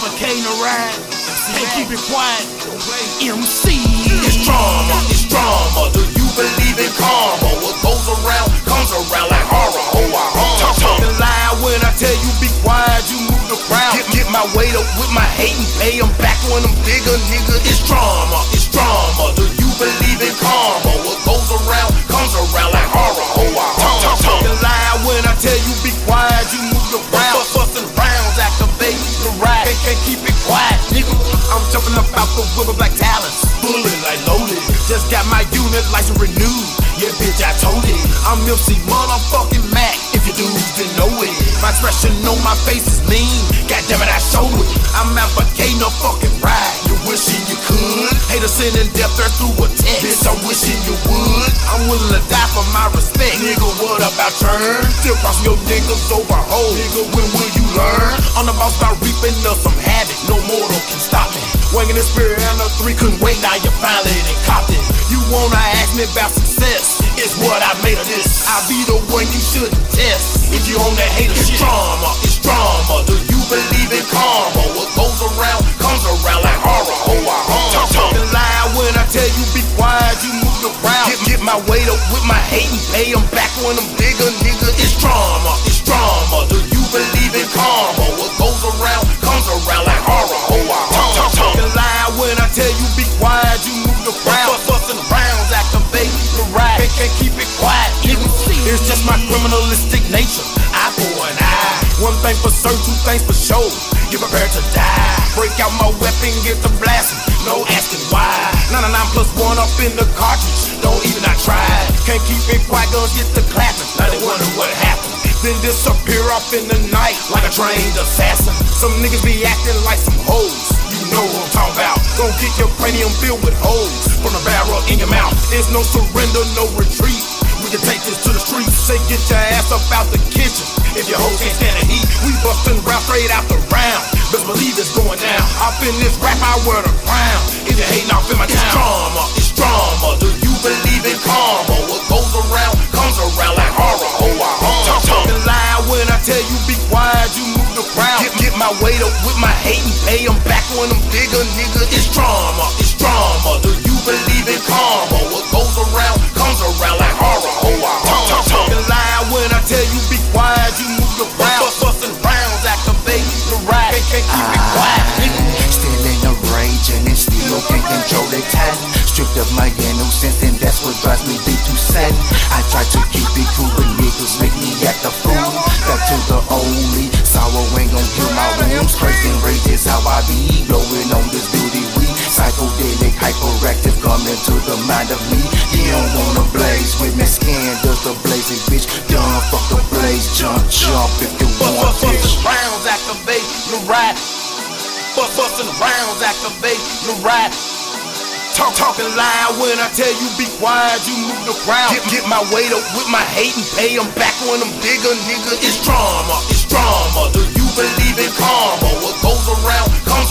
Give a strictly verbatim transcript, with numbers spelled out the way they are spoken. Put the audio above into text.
advocating a ride, can't keep it quiet. M C, it's drama, it's drama. Do you believe in karma? What goes around comes around like horror. Oh, I hum. Talking loud when I tell you be quiet. You move the crowd. Get, get my weight up with my hate and pay them back when I'm bigger, nigga. It's drama, it's drama. Do you believe in karma? What goes around comes around like horror. Oh, I hum. Talking loud when I tell you be quiet. You move the crowd. Bustin' rounds, activate the ride. Can't, can't keep it quiet, nigga. I'm jumping up out the whip with black talents, bullet like loaded. Just got my unit license renewed. Yeah, bitch, I told it. I'm M C motherfucking Mac. If you dudes didn't know it, my expression on my face is mean. Goddamn it, I show it. I'm advocating a fucking ride. You wishing you could. Haters sending death threats through a text. Bitch, I'm wishing you would. I'm willing to die for my respect. Nigga, what about turn? Still crossing your niggas over hole. Nigga, when will you learn? On the boss, start reaping up some havoc. No mortal can stop me. Wanging the spirit and the three couldn't wait, now you finally done copped it. You wanna ask me about success? It's what I made of this. I'll be the one you shouldn't test. If you on that hater shit, it's drama, it's drama. Do you believe in karma? What goes around comes around like horror. Oh, I hum. Talking loud when I tell you be quiet. You move the crowd. Get, get my weight up with my hate and pay them back when I'm bigger, nigga. It's drama, it's drama. Do you believe in karma? What goes around comes around like horror. Oh, I hum. Talking loud when I tell you be quiet. You move the crowd. Bustin' rounds, activate the ride. Can't, can't keep it quiet, nigga. It's just my criminalistic nature. Eye for an eye. One thing for certain, two things for sure. Get prepared to die. Break out my weapon, get the blasting. No asking why. ninety-nine plus one up in the cartridge. Don't even I try. Can't keep it quiet, guns get the clapping. Now they wonder what happened. Then disappear off in the night like a trained assassin. Some niggas be acting like some hoes. You know what I'm talking about. Gon' get your cranium filled with holes from the barrel in your mouth. There's no surrender, no retreat. We can take this to the streets. Say get your ass up out the kitchen. If your hoes can't stand the heat, we bustin' round straight out the round. Best believe it's going down. Up in this rap, I wear the crown. If you hatin' off in my town, it's drama, it's drama. Do you believe in karma? What goes around comes around like horror. Oh, I hum. Talking loud when I tell you be quiet. You move the crowd. Get, get my weight up with my hate and pay them back when I'm bigger, nigga. It's drama, it's drama. Do you believe in karma? What goes around comes around like horror. Oh, I hum. Talking loud when I tell you be quiet. You move the crowd. Bustin' rounds, activate the ride. Can't, can't keep it quiet, nigga. Still in a rage and it still can't control the time. Stripped of my innocence and that's what drives me be too sad. I try to keep it cool but niggas make me act a fool. Back to the only sorrow ain't gon' heal my wounds. Crazy and rage is how I be. Blowing on this beauty weed. Psychedelic, hyperactive coming to the mind of me. You don't wanna blaze with me, skin does the blazing bitch. Done, fuck the blaze, jump, jump if you want bitch. Bustin' rounds, activate the ride. Bustin' rounds, activate the ride. Talk, talking loud when I tell you be quiet. You move the crowd. Get, get my weight up with my hate and pay them back when I'm bigger, nigga. It's drama, it's drama. Do you believe in karma? What goes around comes